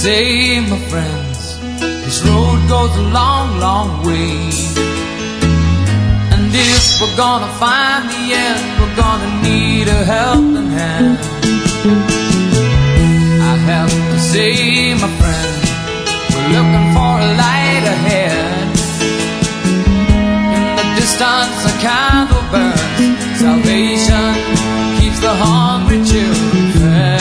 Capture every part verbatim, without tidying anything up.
say, my friends, this road goes a long, long way. And if we're gonna find the end, we're gonna need a helping hand. I have to say, my friend, we're looking for a light ahead. In the distance a candle burns, salvation keeps the hungry children fed.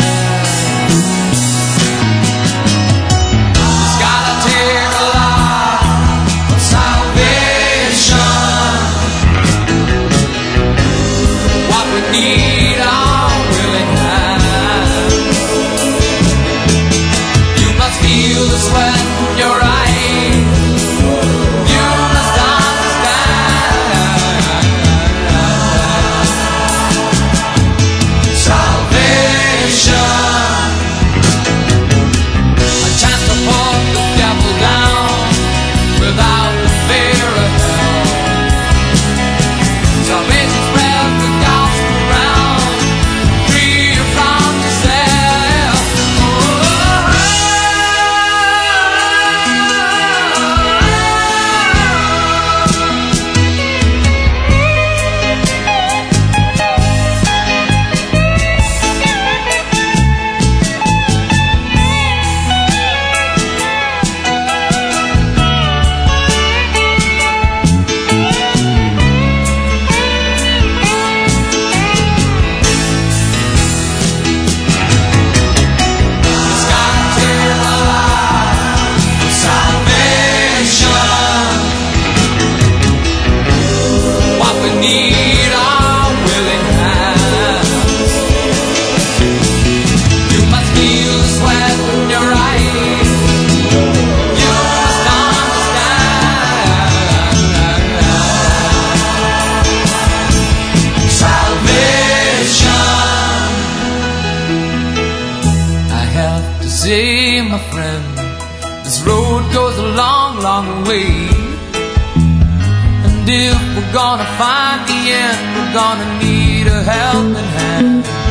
It's gotta take a lot of salvation. What we need are willing hands. You must feel the sweat in your eyes. You must understand. Salvation, a chance to put the devil down without the fear of hell. Salvation spread the gospel around, free you from yourself. It's gotta take a lot of salvation. What we need are willing hands. You must feel the sweat in your eyes. You must understand. Salvation, I have to say, my friend, this road goes a long, long way. And if we're gonna find the end, we're gonna need a helping hand.